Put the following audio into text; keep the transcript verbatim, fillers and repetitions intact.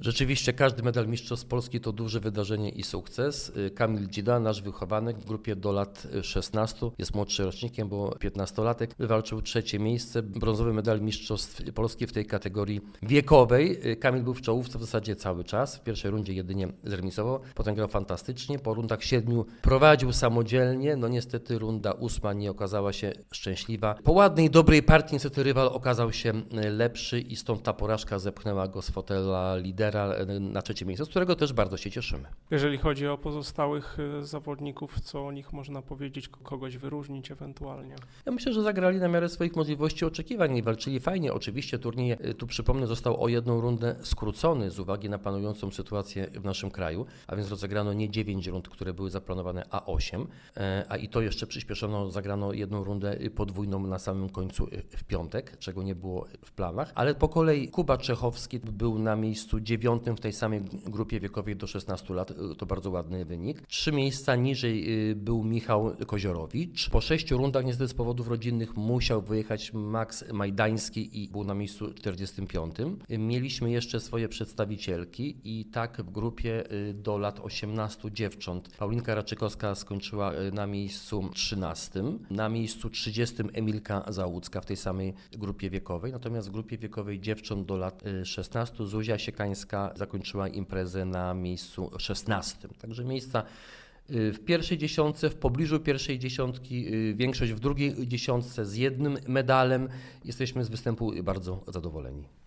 Rzeczywiście każdy medal Mistrzostw Polski to duże wydarzenie i sukces. Kamil Dzida, nasz wychowanek w grupie do lat szesnastu, jest młodszy rocznikiem, bo piętnastolatek, wywalczył trzecie miejsce, brązowy medal Mistrzostw Polski w tej kategorii wiekowej. Kamil był w czołówce w zasadzie cały czas, w pierwszej rundzie jedynie zremisował, potem grał fantastycznie, po rundach siedmiu prowadził samodzielnie, no niestety runda ósma nie okazała się szczęśliwa. Po ładnej, dobrej partii niestety rywal okazał się lepszy i stąd ta porażka zepchnęła go z fotela lidera na trzecie miejsce, z którego też bardzo się cieszymy. Jeżeli chodzi o pozostałych zawodników, co o nich można powiedzieć, kogoś wyróżnić ewentualnie? Ja myślę, że zagrali na miarę swoich możliwości, oczekiwań i walczyli fajnie. Oczywiście turniej, tu przypomnę, został o jedną rundę skrócony z uwagi na panującą sytuację w naszym kraju, a więc rozegrano nie dziewięć rund, które były zaplanowane, a osiem, a i to jeszcze przyspieszono, zagrano jedną rundę podwójną na samym końcu w piątek, czego nie było w planach, ale po kolei Kuba Czechowski był na miejscu dziewiątym w tej samej grupie wiekowej do szesnastu lat, to bardzo ładny wynik. Trzy miejsca niżej był Michał Koziorowicz. Po sześciu rundach niestety z powodów rodzinnych musiał wyjechać Max Majdański i był na miejscu czterdziestym piątym. Mieliśmy jeszcze swoje przedstawicielki i tak w grupie do lat osiemnastu dziewcząt Paulinka Raczykowska skończyła na miejscu trzynastym, na miejscu trzydziestym Emilka Załucka w tej samej grupie wiekowej, natomiast w grupie wiekowej dziewcząt do lat szesnastu Zuzia Siekańska zakończyła imprezę na miejscu szesnastym. Także miejsca w pierwszej dziesiątce, w pobliżu pierwszej dziesiątki, większość w drugiej dziesiątce z jednym medalem. Jesteśmy z występu bardzo zadowoleni.